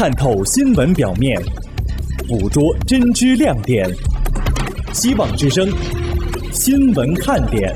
探透新闻表面，捕捉真知亮点。希望之声，新闻看点。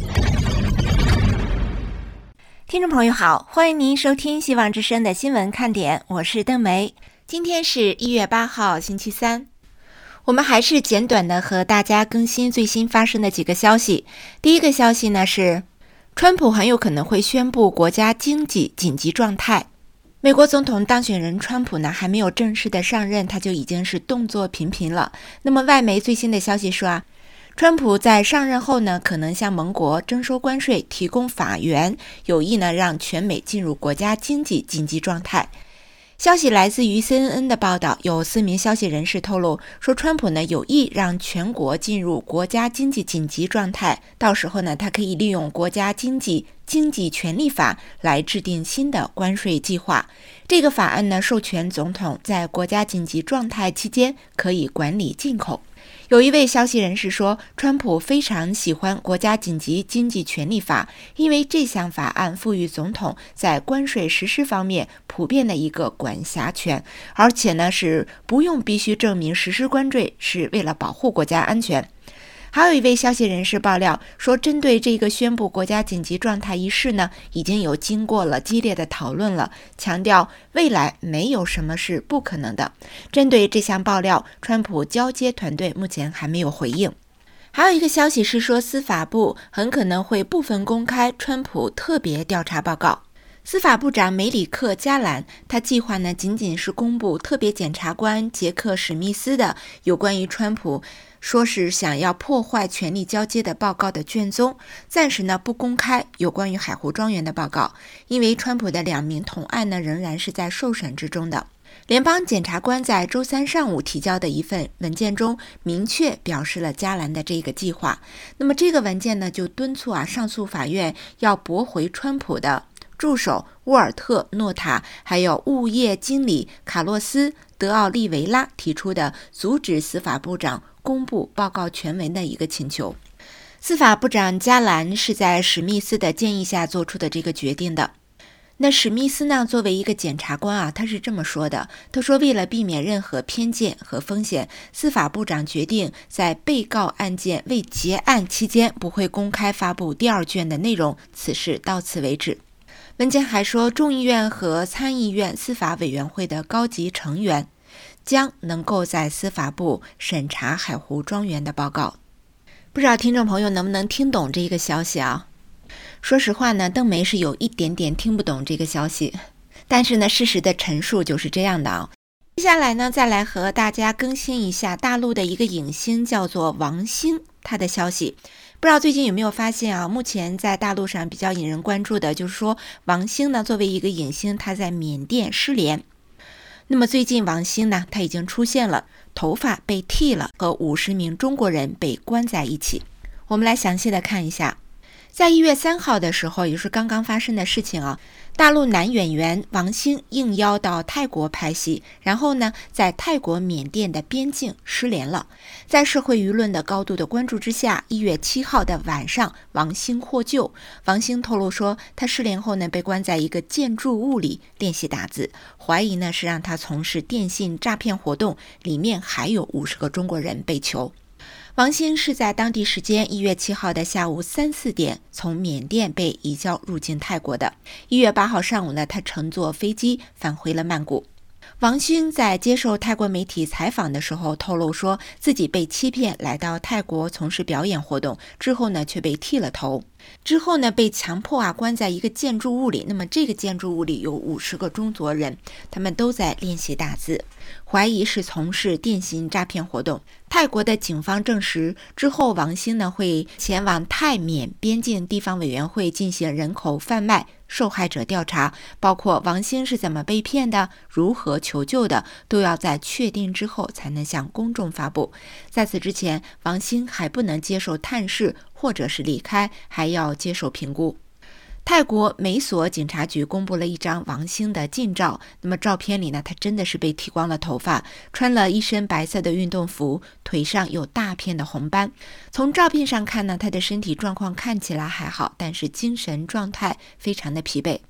听众朋友好，欢迎您收听希望之声的新闻看点，我是邓梅。今天是1月8号，星期三。我们还是简短的和大家更新最新发生的几个消息。第一个消息呢是，川普很有可能会宣布国家经济紧急状态。美国总统当选人川普呢，还没有正式的上任，他就已经是动作频频了。那么外媒最新的消息说川普在上任后呢，可能向盟国征收关税，提供法源，有意呢让全美进入国家经济紧急状态。消息来自于 CNN 的报道，有4名消息人士透露说，川普呢有意让全国进入国家经济紧急状态，到时候呢，他可以利用国家经济权利法来制定新的关税计划。这个法案呢，授权总统在国家紧急状态期间可以管理进口。有一位消息人士说，川普非常喜欢国家紧急经济权利法，因为这项法案赋予总统在关税实施方面普遍的一个管辖权，而且呢是不用必须证明实施关税是为了保护国家安全。还有一位消息人士爆料说，针对这个宣布国家紧急状态一事呢，已经有经过了激烈的讨论了，强调未来没有什么是不可能的。针对这项爆料，川普交接团队目前还没有回应。还有一个消息是说，司法部很可能会部分公开川普特别调查报告。司法部长梅里克·加兰，他计划呢仅仅是公布特别检察官杰克·史密斯的有关于川普说是想要破坏权力交接的报告的卷宗，暂时呢不公开有关于海湖庄园的报告，因为川普的2名同案呢仍然是在受审之中的。联邦检察官在周三上午提交的一份文件中明确表示了加兰的这个计划。那么这个文件呢就敦促上诉法院要驳回川普的助手沃尔特·诺塔还有物业经理卡洛斯·德奥利维拉提出的阻止司法部长公布报告全文的一个请求。司法部长加兰是在史密斯的建议下做出的这个决定的。那史密斯呢，作为一个检察官他是这么说的，他说为了避免任何偏见和风险，司法部长决定在被告案件未结案期间不会公开发布第2卷的内容，此事到此为止。文件还说，众议院和参议院司法委员会的高级成员将能够在司法部审查海湖庄园的报告。不知道听众朋友能不能听懂这个消息说实话呢，邓梅是有一点点听不懂这个消息，但是呢，事实的陈述就是这样的接下来呢，再来和大家更新一下大陆的一个影星，叫做王兴，他的消息。不知道最近有没有发现目前在大陆上比较引人关注的就是说，王兴呢作为一个影星，他在缅甸失联。那么最近王兴呢，他已经出现了，头发被剃了，和50名中国人被关在一起。我们来详细的看一下。在1月3号的时候，也就是刚刚发生的事情大陆男演员王兴应邀到泰国拍戏，然后呢，在泰国缅甸的边境失联了。在社会舆论的高度的关注之下，1月7号的晚上，王兴获救。王兴透露说，他失联后呢，被关在一个建筑物里练习打字，怀疑呢是让他从事电信诈骗活动，里面还有50个中国人被囚。王兴是在当地时间1月7号的下午3、4点从缅甸被移交入境泰国的。1月8号上午呢，他乘坐飞机返回了曼谷。王兴在接受泰国媒体采访的时候透露说，自己被欺骗来到泰国从事表演活动，之后呢却被剃了头，之后呢被强迫关在一个建筑物里。那么这个建筑物里有50个中国人，他们都在练习打字，怀疑是从事电信诈骗活动。泰国的警方证实之后，王兴呢会前往泰缅边境地方委员会进行人口贩卖受害者调查，包括王兴是怎么被骗的，如何求救的，都要在确定之后才能向公众发布。在此之前，王兴还不能接受探视或者是离开，还要接受评估。泰国美索警察局公布了一张王兴的近照，那么照片里呢，他真的是被剃光了头发，穿了一身白色的运动服，腿上有大片的红斑。从照片上看呢，他的身体状况看起来还好，但是精神状态非常的疲惫。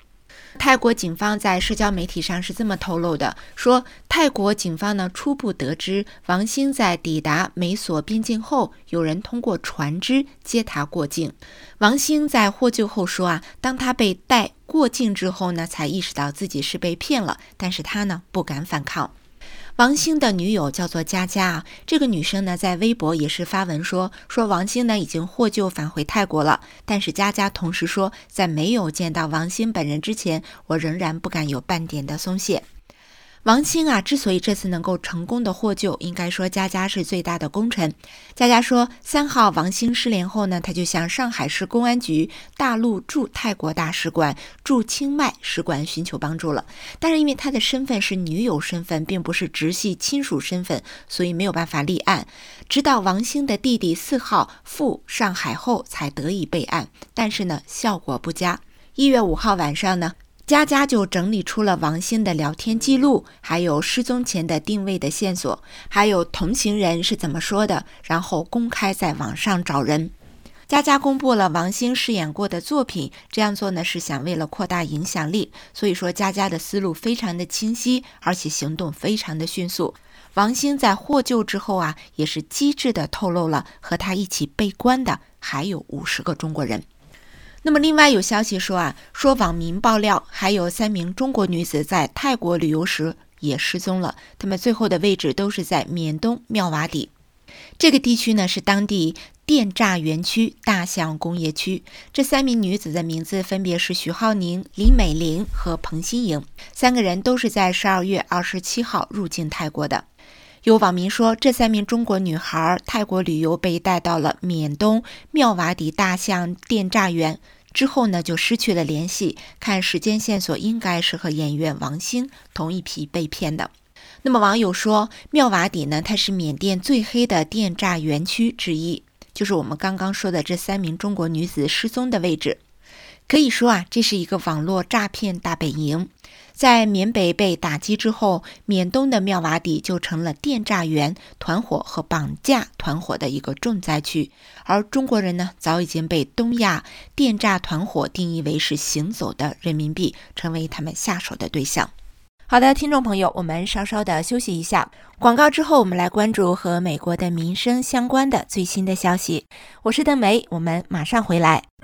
泰国警方在社交媒体上是这么透露的，说泰国警方呢初步得知王星在抵达美索边境后，有人通过船只接他过境。王星在获救后说当他被带过境之后呢，才意识到自己是被骗了，但是他呢不敢反抗。王星的女友叫做佳佳这个女生呢在微博也是发文说王星呢已经获救返回泰国了，但是佳佳同时说，在没有见到王星本人之前，我仍然不敢有半点的松懈。王星之所以这次能够成功的获救，应该说佳佳是最大的功臣。佳佳说3号王星失联后呢，他就向上海市公安局大陆驻泰国大使馆驻清迈使馆寻求帮助了，但是因为他的身份是女友身份，并不是直系亲属身份，所以没有办法立案。直到王星的弟弟4号赴上海后才得以备案，但是呢效果不佳。1月5号晚上呢，佳佳就整理出了王星的聊天记录，还有失踪前的定位的线索，还有同行人是怎么说的，然后公开在网上找人。佳佳公布了王星饰演过的作品，这样做呢是想为了扩大影响力，所以说佳佳的思路非常的清晰，而且行动非常的迅速。王星在获救之后也是机智的透露了和他一起被关的还有50个中国人。那么另外有消息说网民爆料还有3名中国女子在泰国旅游时也失踪了，她们最后的位置都是在缅东妙瓦底。这个地区呢是当地电栅园区大象工业区。这3名女子的名字分别是许浩宁、李美玲和彭新颖，3个人都是在12月27号入境泰国的。有网民说，这3名中国女孩泰国旅游被带到了缅东妙瓦底大象电栅园之后呢，就失去了联系，看时间线索应该是和演员王星同一批被骗的。那么网友说，妙瓦底呢，它是缅甸最黑的电栅园区之一，就是我们刚刚说的这3名中国女子失踪的位置。可以说这是一个网络诈骗大本营。在缅北被打击之后，缅东的妙瓦底就成了电栅园团伙和绑架团伙的一个重灾区，而中国人呢，早已经被东亚电诈团伙定义为是行走的人民币，成为他们下手的对象。好的，听众朋友，我们稍稍的休息一下，广告之后我们来关注和美国的民生相关的最新的消息。我是邓梅，我们马上回来。